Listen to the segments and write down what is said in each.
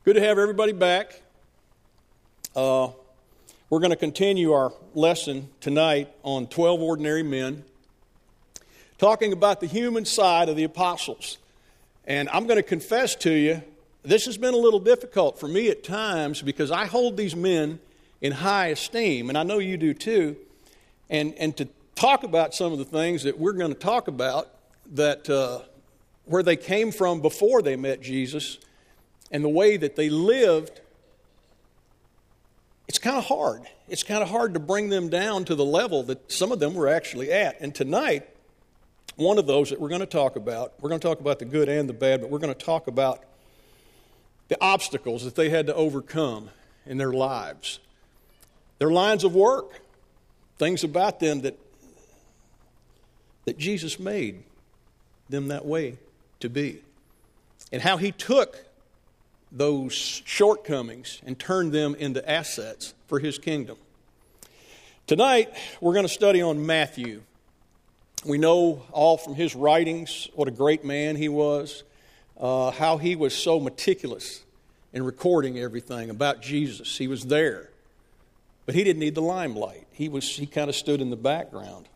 Good to have everybody back. We're going to continue our lesson tonight on 12 Ordinary Men, talking about the human side of the apostles. And I'm going to confess to you, this has been a little difficult for me at times because I hold these men in high esteem, and I know you do too. And to talk about some of the things that we're going to talk about, that where they came from before they met Jesus, and the way that they lived, it's kind of hard. It's kind of hard to bring them down to the level that some of them were actually at. And tonight, one of those that we're going to talk about the good and the bad, but we're going to talk about the obstacles that they had to overcome in their lives. Their lines of work, things about them that Jesus made them that way to be. And how he took those shortcomings and turned them into assets for his kingdom. Tonight, we're going to study on Matthew. We know all from his writings what a great man he was, how he was so meticulous in recording everything about Jesus. He was there, but he didn't need the limelight. He kind of stood in the background.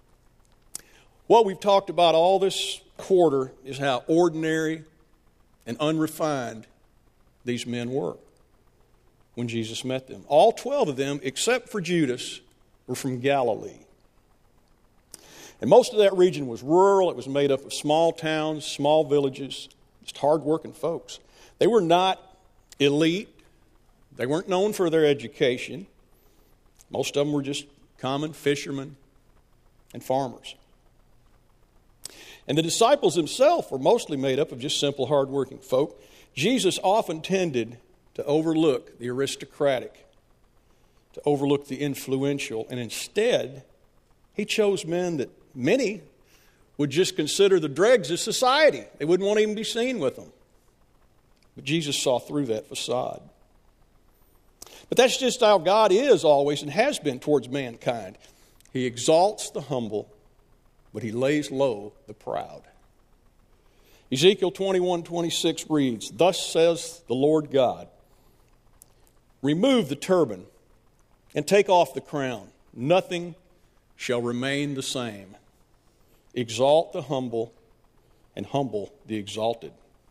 What we've talked about all this quarter is how ordinary and unrefined these men were when Jesus met them. All 12 of them, except for Judas, were from Galilee. And most of that region was rural. It was made up of small towns, small villages, just hard-working folks. They were not elite. They weren't known for their education. Most of them were just common fishermen and farmers. And the disciples themselves were mostly made up of just simple, hard-working folk. Jesus often tended to overlook the aristocratic, to overlook the influential, and instead, he chose men that many would just consider the dregs of society. They wouldn't want to even be seen with them. But Jesus saw through that facade. But that's just how God is always and has been towards mankind. He exalts the humble, but he lays low the proud. Ezekiel 21:26 reads, "Thus says the Lord God, remove the turban and take off the crown. Nothing shall remain the same. Exalt the humble and humble the exalted."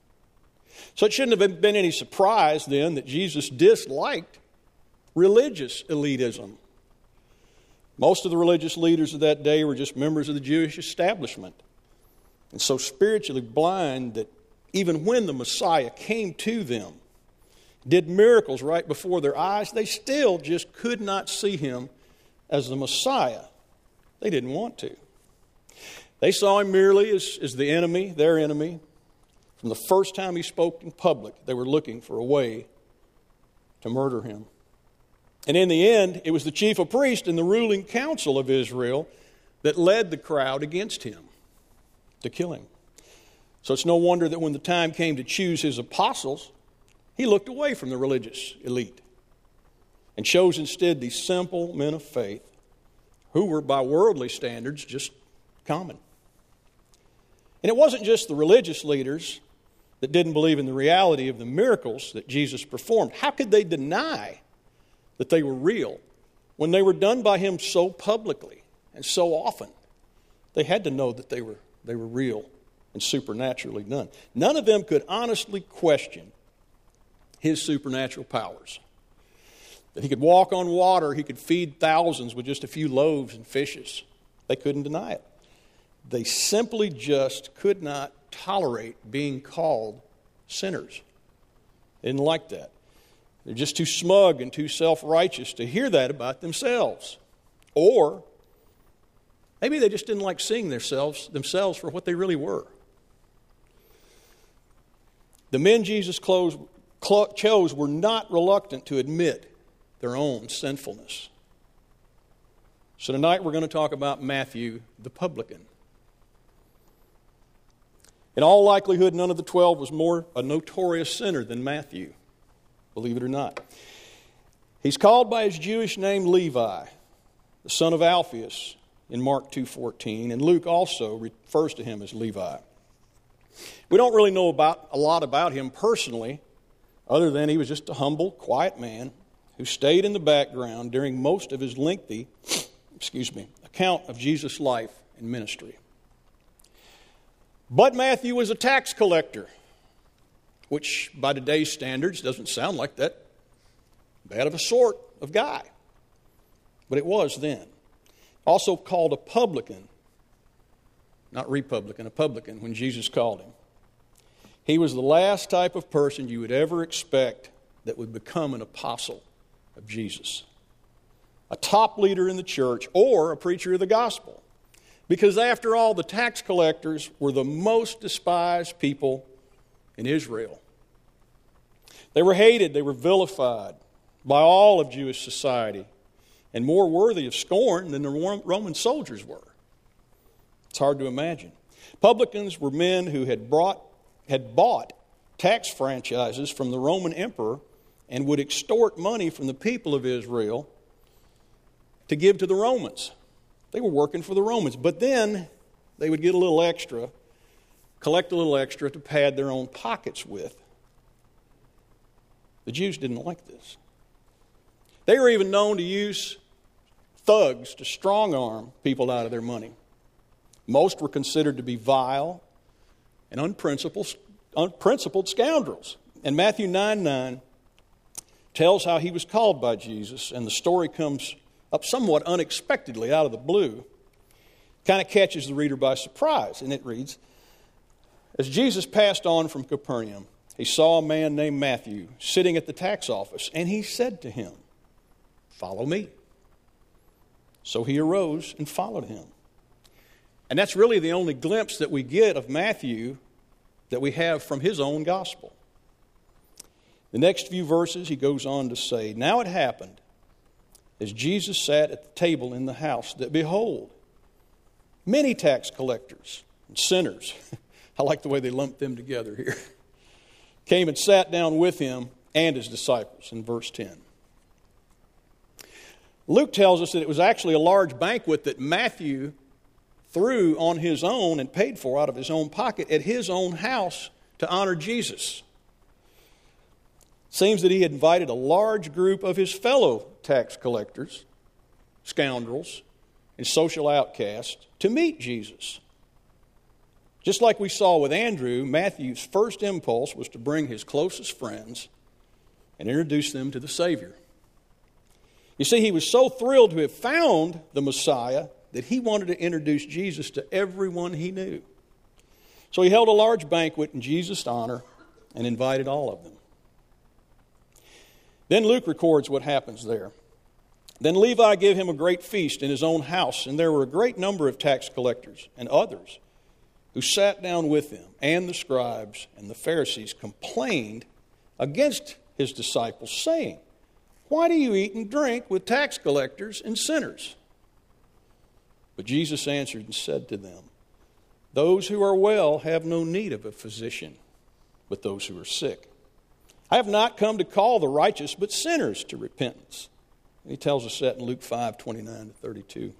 So it shouldn't have been any surprise then that Jesus disliked religious elitism. Most of the religious leaders of that day were just members of the Jewish establishment, and so spiritually blind that even when the Messiah came to them, did miracles right before their eyes, they still just could not see him as the Messiah. They didn't want to. They saw him merely as the enemy, their enemy. From the first time he spoke in public, they were looking for a way to murder him. And in the end, it was the chief of priests and the ruling council of Israel that led the crowd against him to kill him. So it's no wonder that when the time came to choose his apostles, he looked away from the religious elite and chose instead these simple men of faith who were by worldly standards just common. And it wasn't just the religious leaders that didn't believe in the reality of the miracles that Jesus performed. How could they deny that they were real when they were done by him so publicly and so often? They had to know that they were real and supernaturally done. None of them could honestly question his supernatural powers. That he could walk on water, he could feed thousands with just a few loaves and fishes. They couldn't deny it. They simply just could not tolerate being called sinners. They didn't like that. They're just too smug and too self-righteous to hear that about themselves. Or maybe they just didn't like seeing themselves for what they really were. The men Jesus chose were not reluctant to admit their own sinfulness. So tonight we're going to talk about Matthew the publican. In all likelihood, none of the 12 was more a notorious sinner than Matthew, believe it or not. He's called by his Jewish name Levi, the son of Alphaeus, in Mark 2:14, and Luke also refers to him as Levi. We don't really know a lot about him personally, other than he was just a humble, quiet man who stayed in the background during most of his lengthy, account of Jesus' life and ministry. But Matthew was a tax collector, which by today's standards doesn't sound like that bad of a sort of guy. But it was then. Also called a publican, not republican, a publican when Jesus called him. He was the last type of person you would ever expect that would become an apostle of Jesus. A top leader in the church or a preacher of the gospel. Because after all, the tax collectors were the most despised people in Israel. They were hated, they were vilified by all of Jewish society, and more worthy of scorn than the Roman soldiers were. It's hard to imagine. Publicans were men who had bought tax franchises from the Roman emperor and would extort money from the people of Israel to give to the Romans. They were working for the Romans. But then they would get a little extra, collect a little extra to pad their own pockets with. The Jews didn't like this. They were even known to use thugs to strong-arm people out of their money. Most were considered to be vile and unprincipled scoundrels. And Matthew 9:9 tells how he was called by Jesus, and the story comes up somewhat unexpectedly out of the blue. Kind of catches the reader by surprise, and it reads, "As Jesus passed on from Capernaum, he saw a man named Matthew sitting at the tax office, and he said to him, 'Follow me.' So he arose and followed him." And that's really the only glimpse that we get of Matthew that we have from his own gospel. The next few verses he goes on to say, "Now it happened, as Jesus sat at the table in the house, that behold, many tax collectors and sinners," I like the way they lumped them together here, "came and sat down with him and his disciples," in verse 10. Luke tells us that it was actually a large banquet that Matthew threw on his own and paid for out of his own pocket at his own house to honor Jesus. Seems that he had invited a large group of his fellow tax collectors, scoundrels, and social outcasts to meet Jesus. Just like we saw with Andrew, Matthew's first impulse was to bring his closest friends and introduce them to the Savior. You see, he was so thrilled to have found the Messiah that he wanted to introduce Jesus to everyone he knew. So he held a large banquet in Jesus' honor and invited all of them. Then Luke records what happens there. "Then Levi gave him a great feast in his own house, and there were a great number of tax collectors and others who sat down with him, and the scribes and the Pharisees complained against his disciples, saying, 'Why do you eat and drink with tax collectors and sinners?' But Jesus answered and said to them, 'Those who are well have no need of a physician, but those who are sick. I have not come to call the righteous, but sinners to repentance.'" And he tells us that in Luke 5:29-32.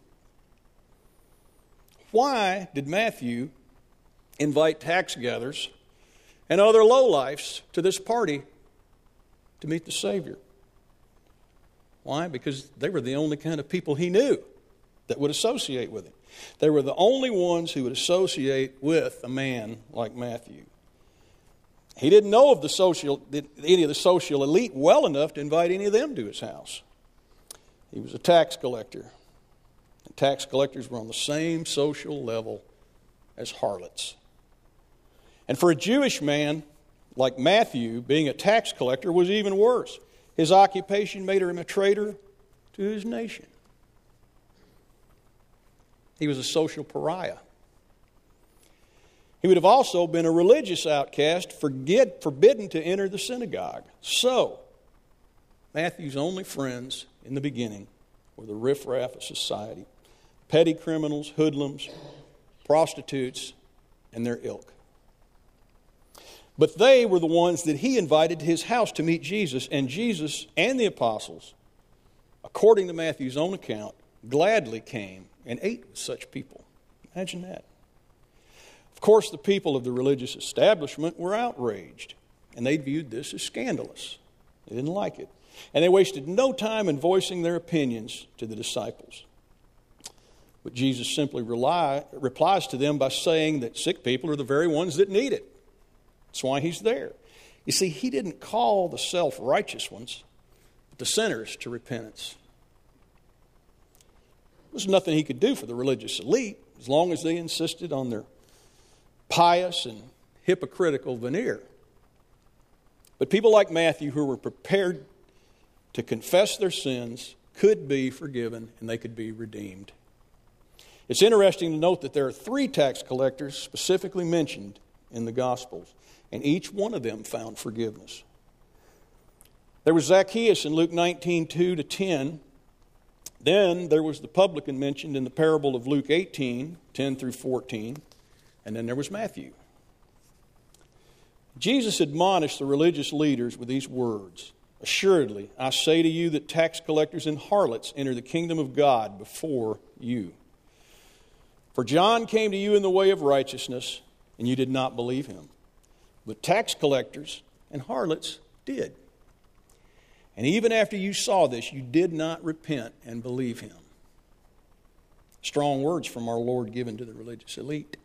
Why did Matthew invite tax gatherers and other lowlifes to this party to meet the Savior? Why? Because they were the only kind of people he knew that would associate with him. They were the only ones who would associate with a man like Matthew. He didn't know of any of the social elite well enough to invite any of them to his house. He was a tax collector. And tax collectors were on the same social level as harlots. And for a Jewish man like Matthew, being a tax collector was even worse. His occupation made him a traitor to his nation. He was a social pariah. He would have also been a religious outcast, forbidden to enter the synagogue. So, Matthew's only friends in the beginning were the riffraff of society, petty criminals, hoodlums, prostitutes, and their ilk. But they were the ones that he invited to his house to meet Jesus, and Jesus and the apostles, according to Matthew's own account, gladly came and ate with such people. Imagine that. Of course, the people of the religious establishment were outraged and they viewed this as scandalous. They didn't like it. And they wasted no time in voicing their opinions to the disciples. But Jesus simply replies to them by saying that sick people are the very ones that need it. That's why he's there. You see, he didn't call the self-righteous ones, but the sinners to repentance. There was nothing he could do for the religious elite as long as they insisted on their pious and hypocritical veneer. But people like Matthew, who were prepared to confess their sins, could be forgiven and they could be redeemed. It's interesting to note that there are 3 tax collectors specifically mentioned in the Gospels, and each one of them found forgiveness. There was Zacchaeus in Luke 19:2-10. Then there was the publican mentioned in the parable of Luke 18:10-14. And then there was Matthew. Jesus admonished the religious leaders with these words, "Assuredly, I say to you that tax collectors and harlots enter the kingdom of God before you. For John came to you in the way of righteousness, and you did not believe him. But tax collectors and harlots did. And even after you saw this, you did not repent and believe him." Strong words from our Lord given to the religious elite.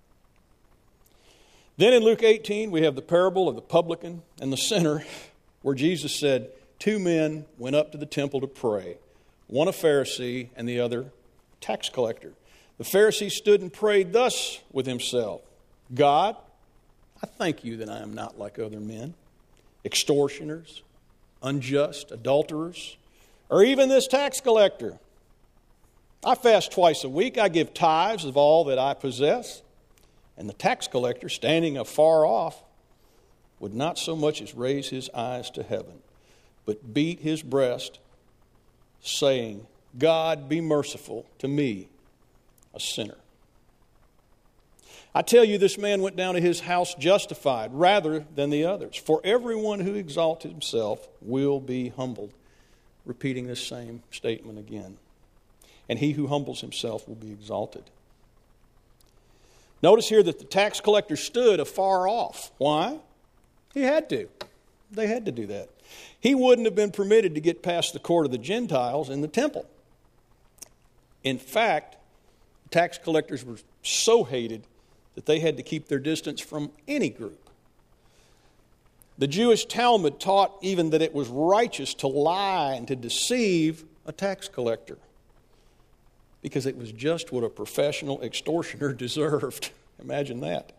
Then in Luke 18, we have the parable of the publican and the sinner, where Jesus said, 2 men went up to the temple to pray, one a Pharisee and the other a tax collector. The Pharisee stood and prayed thus with himself, "God, I thank you that I am not like other men, extortioners, unjust, adulterers, or even this tax collector. I fast twice a week. I give tithes of all that I possess." And the tax collector, standing afar off, would not so much as raise his eyes to heaven, but beat his breast, saying, "God, be merciful to me, a sinner." I tell you, this man went down to his house justified rather than the others. For everyone who exalts himself will be humbled. Repeating this same statement again. And he who humbles himself will be exalted. Notice here that the tax collector stood afar off. Why? He had to. They had to do that. He wouldn't have been permitted to get past the court of the Gentiles in the temple. In fact, tax collectors were so hated that they had to keep their distance from any group. The Jewish Talmud taught even that it was righteous to lie and to deceive a tax collector, because it was just what a professional extortioner deserved. Imagine that.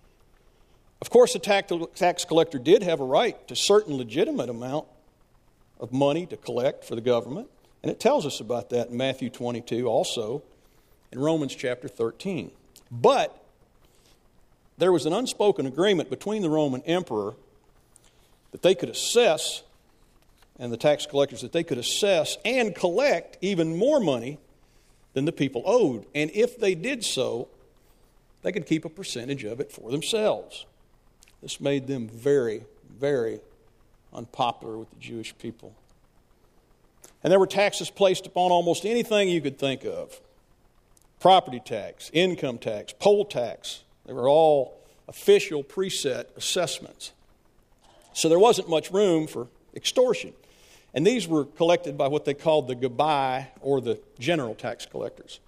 Of course, the tax collector did have a right to a certain legitimate amount of money to collect for the government, and it tells us about that in Matthew 22, also in Romans chapter 13. But there was an unspoken agreement between the Roman emperor that they could assess, and the tax collectors, that they could assess and collect even more money than the people owed. And if they did so, they could keep a percentage of it for themselves. This made them very, very unpopular with the Jewish people. And there were taxes placed upon almost anything you could think of. Property tax, income tax, poll tax. They were all official preset assessments. So there wasn't much room for extortion. And these were collected by what they called the Gabai, or the general tax collectors.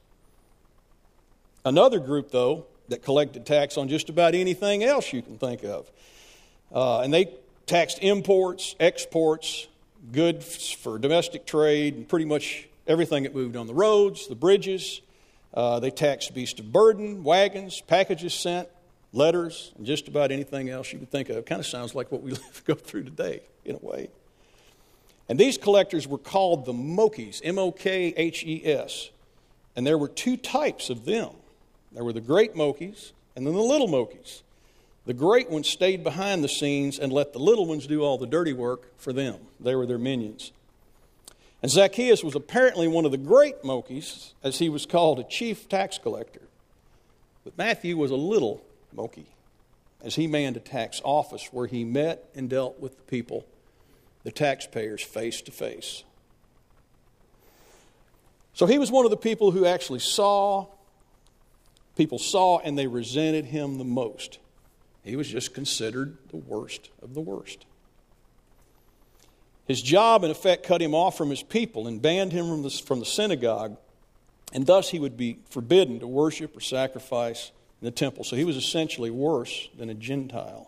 Another group, though, that collected tax on just about anything else you can think of. And they taxed imports, exports, goods for domestic trade, and pretty much everything that moved on the roads, the bridges. They taxed beasts of burden, wagons, packages sent, letters, and just about anything else you could think of. It kind of sounds like what we go through today, in a way. And these collectors were called the Mokhes, M-O-K-H-E-S. And there were 2 types of them. There were the great Mokhes and then the little Mokhes. The great ones stayed behind the scenes and let the little ones do all the dirty work for them. They were their minions. And Zacchaeus was apparently one of the great Mokhes, as he was called a chief tax collector. But Matthew was a little Mokhe, as he manned a tax office where he met and dealt with the people, the taxpayers, face to face. So he was one of the people who actually people saw and they resented him the most. He was just considered the worst of the worst. His job, in effect, cut him off from his people and banned him from the synagogue, and thus he would be forbidden to worship or sacrifice in the temple. So he was essentially worse than a Gentile.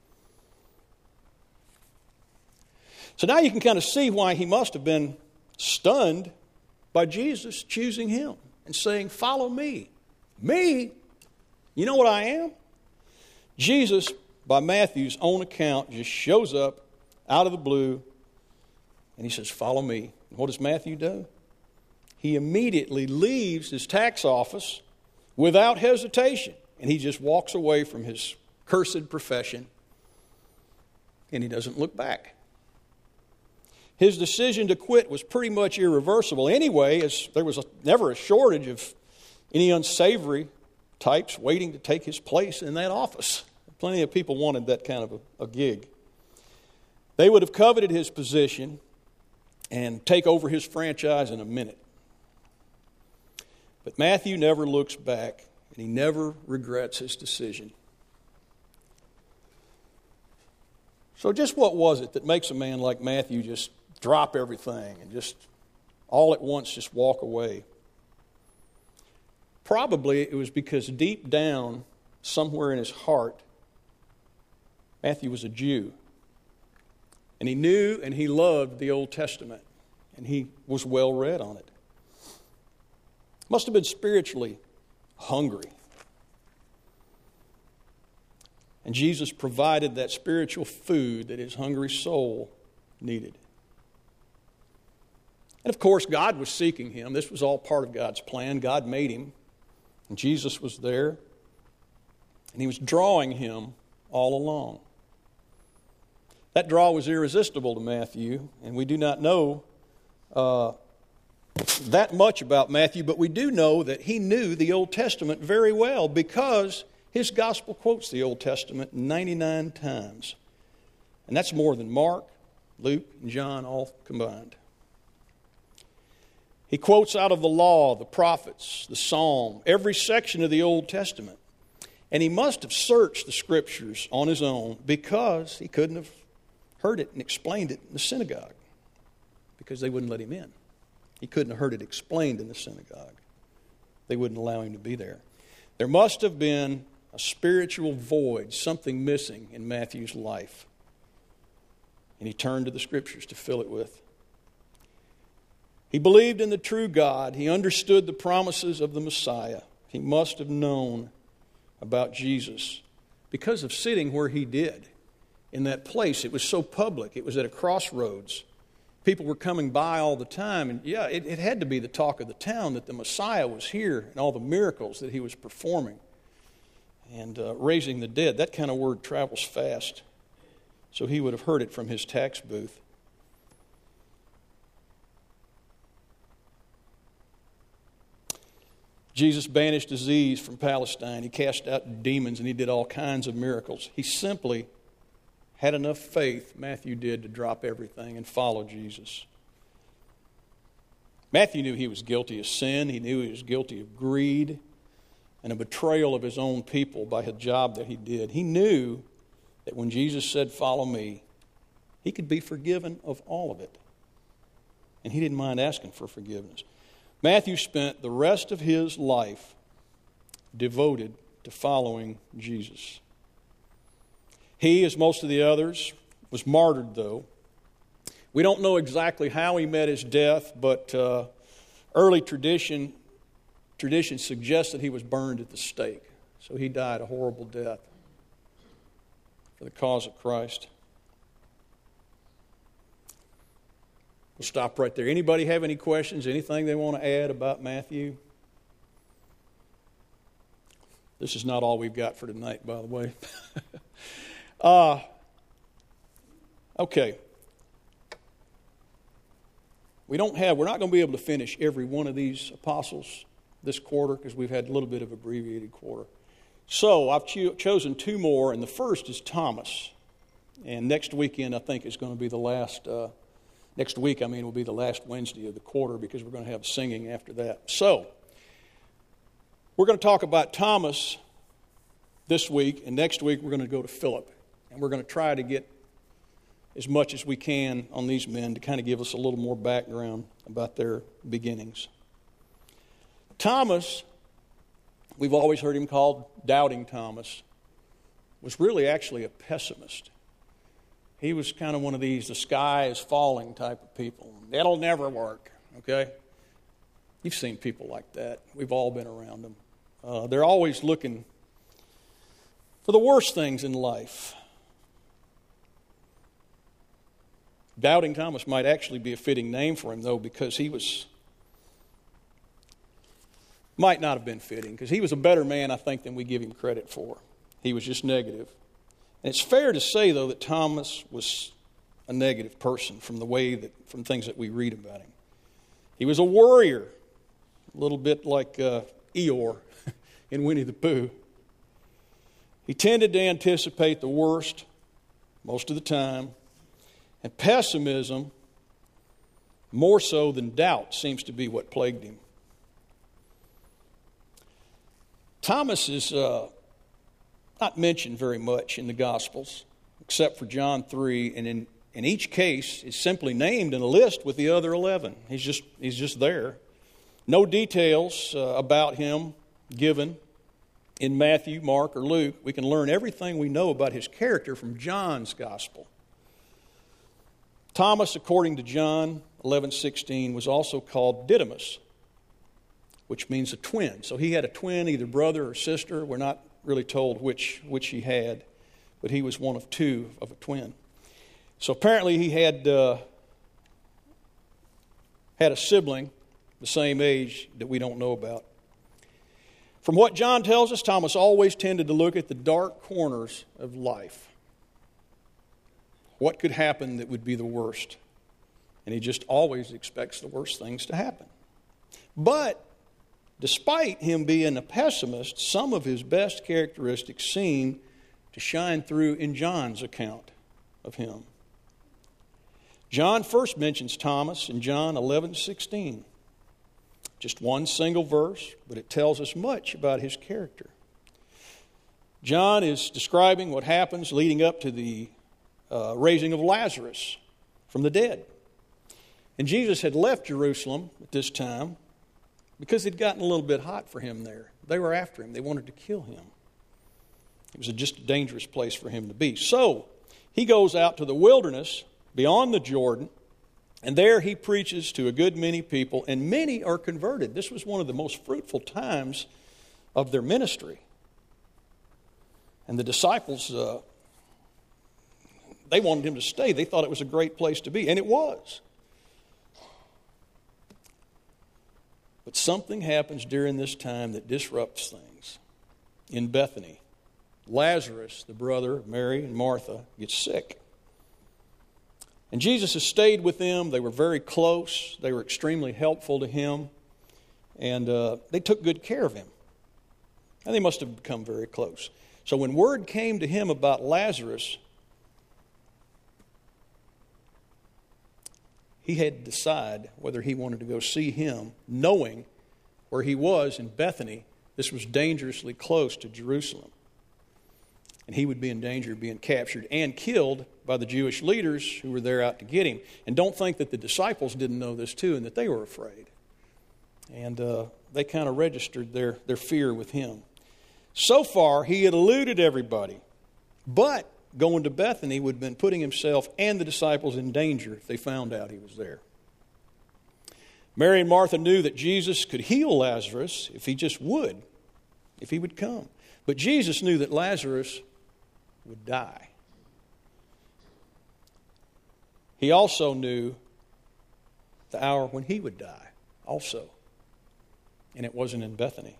So now you can kind of see why he must have been stunned by Jesus choosing him and saying, "Follow me." Me? You know what I am? Jesus, by Matthew's own account, just shows up out of the blue and he says, "Follow me." And what does Matthew do? He immediately leaves his tax office without hesitation. And he just walks away from his cursed profession. And he doesn't look back. His decision to quit was pretty much irreversible anyway, as there was never a shortage of any unsavory types waiting to take his place in that office. Plenty of people wanted that kind of a gig. They would have coveted his position and take over his franchise in a minute. But Matthew never looks back, and he never regrets his decision. So just what was it that makes a man like Matthew just drop everything and just all at once just walk away? Probably it was because deep down, somewhere in his heart, Matthew was a Jew. And he knew and he loved the Old Testament. And he was well read on it. Must have been spiritually hungry. And Jesus provided that spiritual food that his hungry soul needed. And of course, God was seeking him. This was all part of God's plan. God made him. And Jesus was there. And he was drawing him all along. That draw was irresistible to Matthew. And we do not know that much about Matthew, but we do know that he knew the Old Testament very well because his gospel quotes the Old Testament 99 times. And that's more than Mark, Luke, and John all combined. He quotes out of the law, the prophets, the psalm, every section of the Old Testament. And he must have searched the scriptures on his own because he couldn't have heard it and explained it in the synagogue because they wouldn't let him in. He couldn't have heard it explained in the synagogue. They wouldn't allow him to be there. There must have been a spiritual void, something missing in Matthew's life. And he turned to the scriptures to fill it with. He believed in the true God. He understood the promises of the Messiah. He must have known about Jesus because of sitting where he did in that place. It was so public. It was at a crossroads. People were coming by all the time. And yeah, it had to be the talk of the town that the Messiah was here and all the miracles that he was performing and raising the dead. That kind of word travels fast. So he would have heard it from his tax booth. Jesus banished disease from Palestine. He cast out demons and he did all kinds of miracles. He simply had enough faith, Matthew did, to drop everything and follow Jesus. Matthew knew he was guilty of sin. He knew he was guilty of greed and a betrayal of his own people by the job that he did. He knew that when Jesus said, "Follow me," he could be forgiven of all of it. And he didn't mind asking for forgiveness. Matthew spent the rest of his life devoted to following Jesus. He, as most of the others, was martyred, though. We don't know exactly how he met his death, but early tradition suggests that he was burned at the stake. So he died a horrible death for the cause of Christ. We'll stop right there. Anybody have any questions, anything they want to add about Matthew? This is not all we've got for tonight, by the way. Okay. We're not going to be able to finish every one of these apostles this quarter because we've had a little bit of abbreviated quarter. So I've chosen two more, and the first is Thomas. And next weekend, I think, is going to be the last, next week, will be the last Wednesday of the quarter because we're going to have singing after that. So, we're going to talk about Thomas this week, and next week we're going to go to Philip. And we're going to try to get as much as we can on these men to kind of give us a little more background about their beginnings. Thomas, we've always heard him called Doubting Thomas, was really actually a pessimist. He was kind of one of these, the sky is falling type of people. That'll never work, okay? You've seen people like that. We've all been around them. They're always looking for the worst things in life. Doubting Thomas might actually be a fitting name for him, though, because might not have been fitting, because he was a better man, I think, than we give him credit for. He was just negative. And it's fair to say, though, that Thomas was a negative person from things that we read about him. He was a worrier, a little bit like Eeyore in Winnie the Pooh. He tended to anticipate the worst most of the time. And pessimism, more so than doubt, seems to be what plagued him. Thomas is not mentioned very much in the Gospels, except for John 3, and in each case is simply named in a list with the other 11. He's just there. No details about him given in Matthew, Mark, or Luke. We can learn everything we know about his character from John's Gospel. Thomas, according to John 11:16, was also called Didymus, which means a twin. So he had a twin, either brother or sister. We're not really told which he had, but he was one of two of a twin. So apparently he had a sibling the same age that we don't know about. From what John tells us, Thomas always tended to look at the dark corners of life. What could happen that would be the worst? And he just always expects the worst things to happen. But despite him being a pessimist, some of his best characteristics seem to shine through in John's account of him. John first mentions Thomas in John 11:16. Just one single verse, but it tells us much about his character. John is describing what happens leading up to the raising of Lazarus from the dead. And Jesus had left Jerusalem at this time because it had gotten a little bit hot for him there. They were after him. They wanted to kill him. It was just a dangerous place for him to be. So he goes out to the wilderness beyond the Jordan, and there he preaches to a good many people, and many are converted. This was one of the most fruitful times of their ministry. And the disciples, they wanted him to stay. They thought it was a great place to be, and it was. But something happens during this time that disrupts things. In Bethany, Lazarus, the brother of Mary and Martha, gets sick. And Jesus has stayed with them. They were very close. They were extremely helpful to him. And they took good care of him. And they must have become very close. So when word came to him about Lazarus, he had to decide whether he wanted to go see him, knowing where he was in Bethany. This was dangerously close to Jerusalem. And he would be in danger of being captured and killed by the Jewish leaders who were there out to get him. And don't think that the disciples didn't know this too and that they were afraid. And they kind of registered their fear with him. So far, he had eluded everybody. But going to Bethany would have been putting himself and the disciples in danger if they found out he was there. Mary and Martha knew that Jesus could heal Lazarus if he just would, if he would come. But Jesus knew that Lazarus would die. He also knew the hour when he would die also. And it wasn't in Bethany.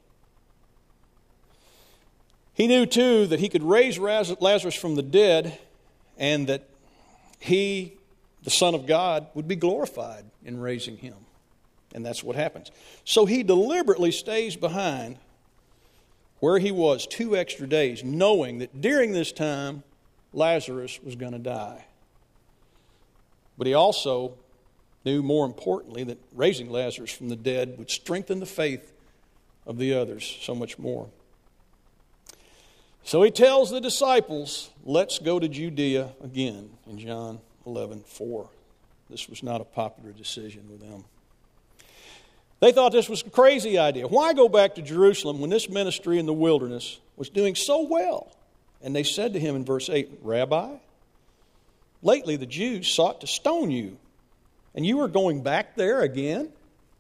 He knew, too, that he could raise Lazarus from the dead and that he, the Son of God, would be glorified in raising him. And that's what happens. So he deliberately stays behind where he was 2 extra days, knowing that during this time, Lazarus was going to die. But he also knew, more importantly, that raising Lazarus from the dead would strengthen the faith of the others so much more. So he tells the disciples, let's go to Judea again in John 11:4. This was not a popular decision with them. They thought this was a crazy idea. Why go back to Jerusalem when this ministry in the wilderness was doing so well? And they said to him in verse 8, Rabbi, lately the Jews sought to stone you, and you are going back there again?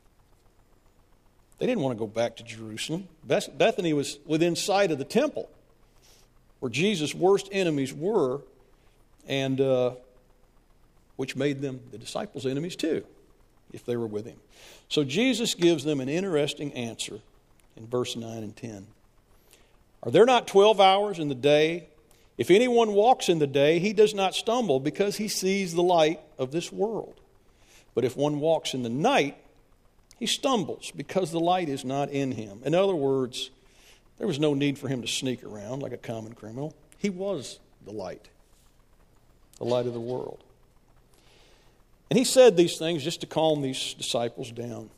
They didn't want to go back to Jerusalem. Bethany was within sight of the temple, where Jesus' worst enemies were, and which made them the disciples' enemies too, if they were with him. So Jesus gives them an interesting answer in verse 9 and 10. Are there not 12 hours in the day? If anyone walks in the day, he does not stumble because he sees the light of this world. But if one walks in the night, he stumbles because the light is not in him. In other words, there was no need for him to sneak around like a common criminal. He was the light of the world. And he said these things just to calm these disciples down.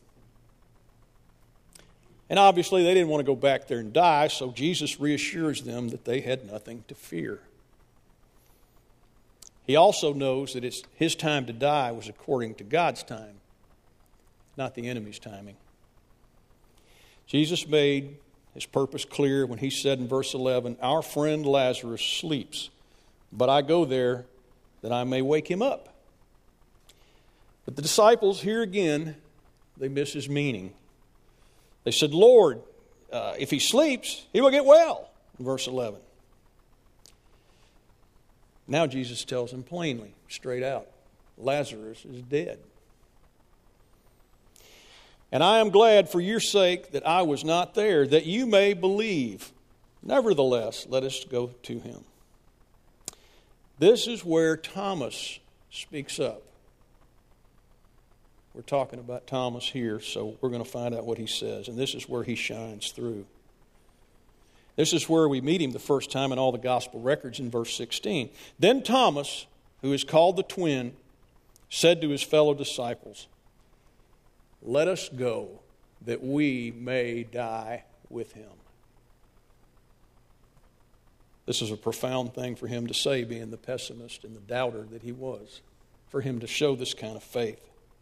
And obviously they didn't want to go back there and die, so Jesus reassures them that they had nothing to fear. He also knows that his time to die was according to God's time, not the enemy's timing. Jesus made his purpose clear when he said in verse 11, our friend Lazarus sleeps, but I go there that I may wake him up. But the disciples, here again, they miss his meaning. They said, Lord, if he sleeps, he will get well, in verse 11. Now Jesus tells them plainly, straight out, Lazarus is dead. And I am glad for your sake that I was not there, that you may believe. Nevertheless, let us go to him. This is where Thomas speaks up. We're talking about Thomas here, so we're going to find out what he says. And this is where he shines through. This is where we meet him the first time in all the gospel records in verse 16. Then Thomas, who is called the twin, said to his fellow disciples, let us go that we may die with him. This is a profound thing for him to say, being the pessimist and the doubter that he was, for him to show this kind of faith.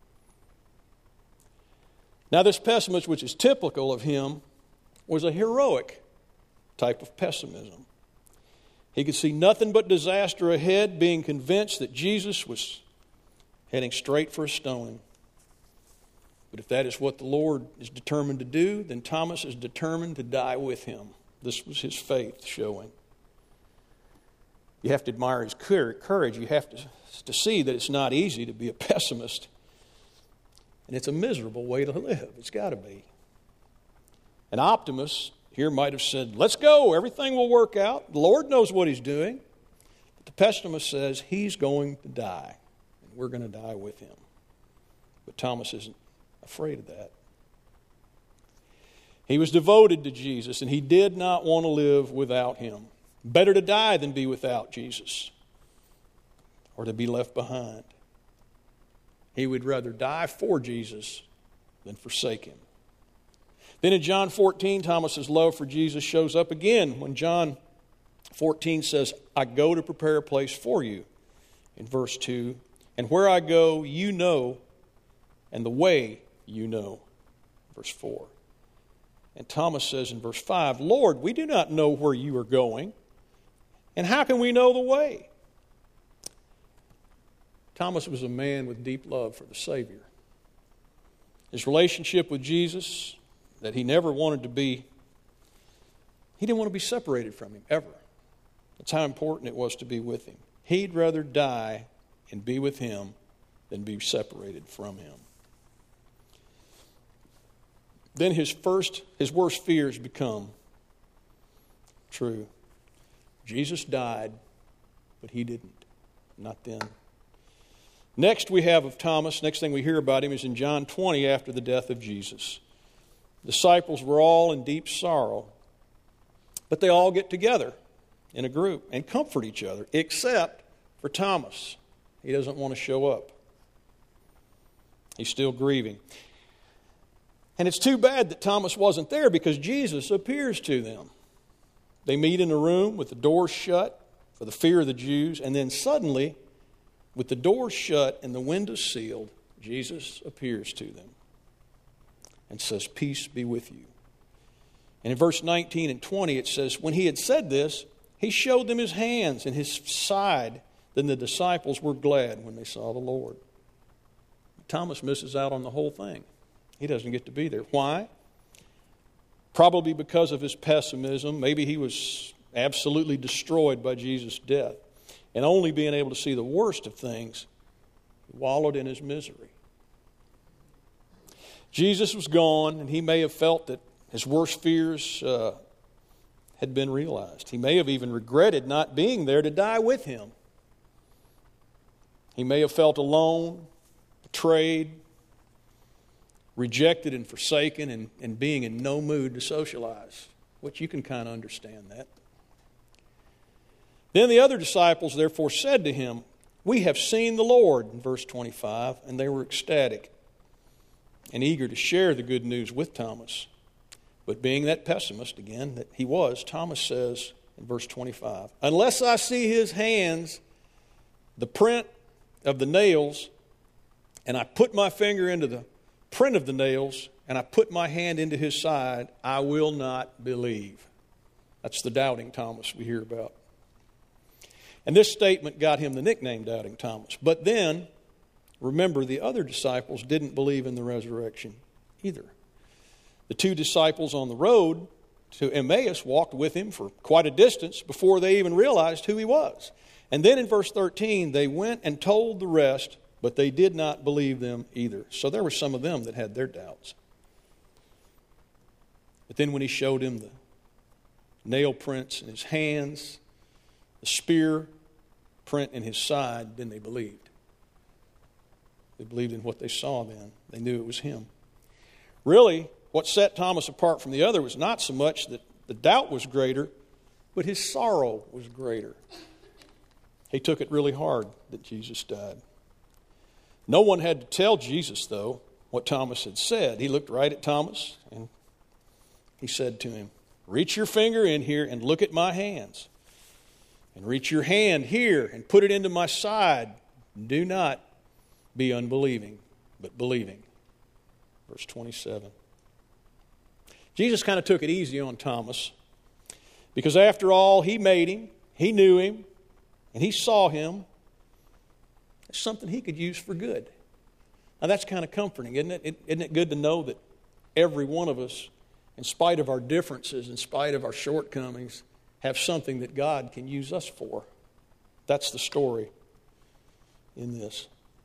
Now, this pessimist, which is typical of him, was a heroic type of pessimism. He could see nothing but disaster ahead, being convinced that Jesus was heading straight for a stoning. But if that is what the Lord is determined to do, then Thomas is determined to die with him. This was his faith showing. You have to admire his courage. You have to see that it's not easy to be a pessimist. And it's a miserable way to live. It's got to be. An optimist here might have said, let's go, everything will work out. The Lord knows what he's doing. But the pessimist says he's going to die, and we're going to die with him. But Thomas isn't afraid of that. He was devoted to Jesus, and he did not want to live without him. Better to die than be without Jesus, or to be left behind. He would rather die for Jesus than forsake him. Then in John 14, Thomas's love for Jesus shows up again when John 14 says, I go to prepare a place for you. In verse 2, and where I go, you know, and the way you know. Verse 4. And Thomas says in verse 5, Lord, we do not know where you are going, and how can we know the way? Thomas was a man with deep love for the Savior. His relationship with Jesus, that he never wanted to be, he didn't want to be separated from him, ever. That's how important it was to be with him. He'd rather die and be with him than be separated from him. Then his worst fears become true. Jesus died, but he didn't. Not then. Next we have of Thomas, next thing we hear about him is in John 20 after the death of Jesus. The disciples were all in deep sorrow, but they all get together in a group and comfort each other, except for Thomas. He doesn't want to show up. He's still grieving. And it's too bad that Thomas wasn't there because Jesus appears to them. They meet in a room with the doors shut for the fear of the Jews, and then suddenly, with the doors shut and the windows sealed, Jesus appears to them and says, "Peace be with you." And in verse 19 and 20 it says, when he had said this, he showed them his hands and his side. Then the disciples were glad when they saw the Lord. Thomas misses out on the whole thing. He doesn't get to be there. Why? Probably because of his pessimism. Maybe he was absolutely destroyed by Jesus' death. And only being able to see the worst of things, he wallowed in his misery. Jesus was gone, and he may have felt that his worst fears had been realized. He may have even regretted not being there to die with him. He may have felt alone, betrayed, rejected and forsaken, and being in no mood to socialize, which you can kind of understand that. Then the other disciples therefore said to him, "We have seen the Lord," in verse 25, and they were ecstatic and eager to share the good news with Thomas. But being that pessimist, again, that he was, Thomas says in verse 25, "Unless I see his hands, the print of the nails, and I put my finger into the print of the nails, and I put my hand into his side, I will not believe." That's the doubting Thomas we hear about. And this statement got him the nickname Doubting Thomas. But then, remember, the other disciples didn't believe in the resurrection either. The two disciples on the road to Emmaus walked with him for quite a distance before they even realized who he was. And then in verse 13, they went and told the rest, but they did not believe them either. So there were some of them that had their doubts. But then when he showed him the nail prints in his hands, the spear print in his side, then they believed. They believed in what they saw then. They knew it was him. Really, what set Thomas apart from the other was not so much that the doubt was greater, but his sorrow was greater. He took it really hard that Jesus died. No one had to tell Jesus, though, what Thomas had said. He looked right at Thomas and he said to him, "Reach your finger in here and look at my hands. And reach your hand here and put it into my side. Do not be unbelieving, but believing." Verse 27. Jesus kind of took it easy on Thomas because after all, he made him, he knew him, and he saw him. It's something he could use for good. Now that's kind of comforting, isn't it? Isn't it good to know that every one of us, in spite of our differences, in spite of our shortcomings, have something that God can use us for? That's the story in this.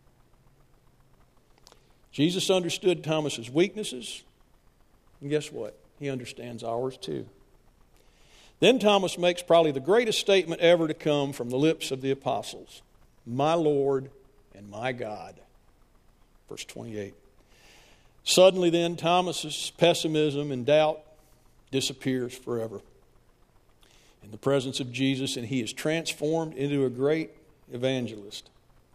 Jesus understood Thomas's weaknesses, and guess what? He understands ours too. Then Thomas makes probably the greatest statement ever to come from the lips of the apostles. "My Lord and my God." Verse 28. Suddenly then, Thomas's pessimism and doubt disappears forever in the presence of Jesus, and he is transformed into a great evangelist.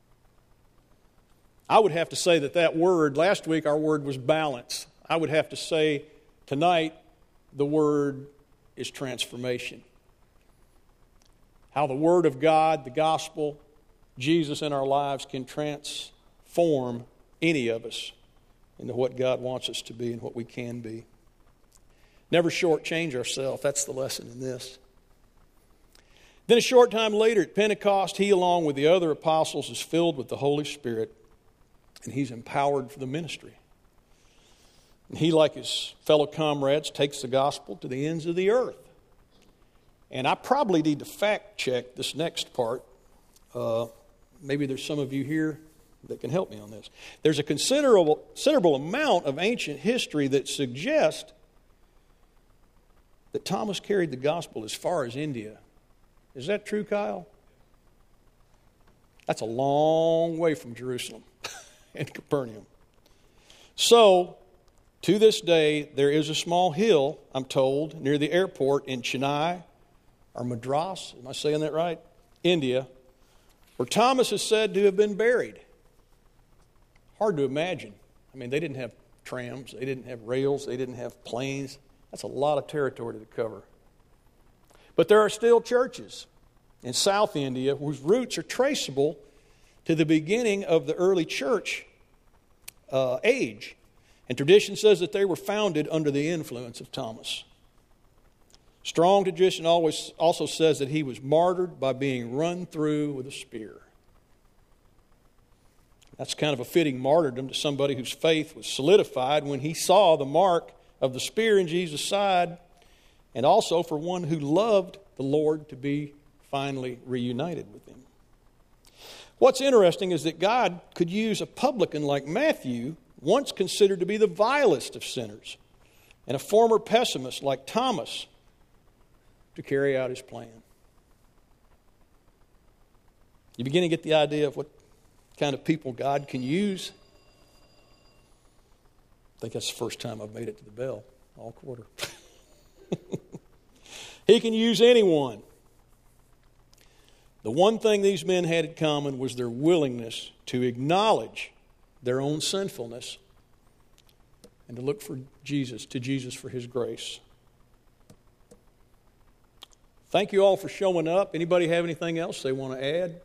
I would have to say that word, last week our word was balance. I would have to say tonight the word is transformation. How the Word of God, the gospel, Jesus in our lives can transform any of us into what God wants us to be and what we can be. Never shortchange ourselves. That's the lesson in this. Then a short time later at Pentecost, he along with the other apostles is filled with the Holy Spirit, and he's empowered for the ministry. And he, like his fellow comrades, takes the gospel to the ends of the earth. And I probably need to fact check this next part. Maybe there's some of you here that can help me on this. There's a considerable amount of ancient history that suggests that Thomas carried the gospel as far as India. Is that true, Kyle? That's a long way from Jerusalem and Capernaum. So, to this day, there is a small hill, I'm told, near the airport in Chennai, or Madras, am I saying that right? India, where Thomas is said to have been buried. Hard to imagine. I mean, they didn't have trams, they didn't have rails, they didn't have planes. That's a lot of territory to cover. But there are still churches in South India whose roots are traceable to the beginning of the early church age. And tradition says that they were founded under the influence of Thomas. Strong tradition also says that he was martyred by being run through with a spear. That's kind of a fitting martyrdom to somebody whose faith was solidified when he saw the mark of the spear in Jesus' side, and also for one who loved the Lord to be finally reunited with him. What's interesting is that God could use a publican like Matthew, once considered to be the vilest of sinners, and a former pessimist like Thomas, to carry out his plan. You begin to get the idea of what kind of people God can use. I think that's the first time I've made it to the bell all quarter. He can use anyone. The one thing these men had in common was their willingness to acknowledge their own sinfulness and to look for Jesus for his grace. Thank you all for showing up. Anybody have anything else they want to add?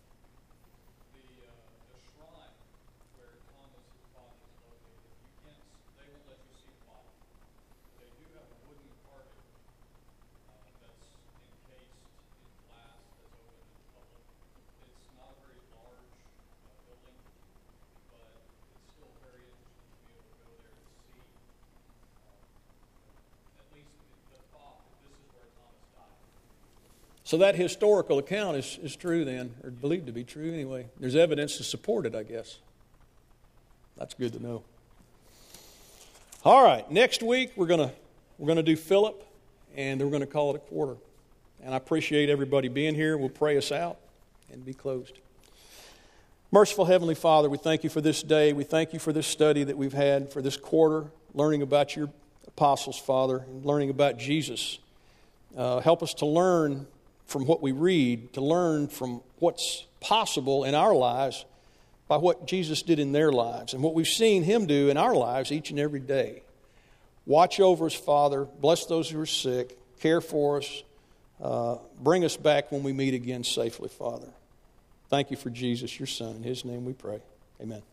So that historical account is true then, or believed to be true anyway. There's evidence to support it, I guess. That's good to know. All right, next week we're gonna do Philip, and we're going to call it a quarter. And I appreciate everybody being here. We'll pray us out and be closed. Merciful Heavenly Father, we thank you for this day. We thank you for this study that we've had for this quarter, learning about your apostles, Father, and learning about Jesus. Help us to learn from what we read, to learn from what's possible in our lives by what Jesus did in their lives and what we've seen him do in our lives each and every day. Watch over us, Father. Bless those who are sick. Care for us. Bring us back when we meet again safely, Father. Thank you for Jesus, your Son. In his name we pray. Amen.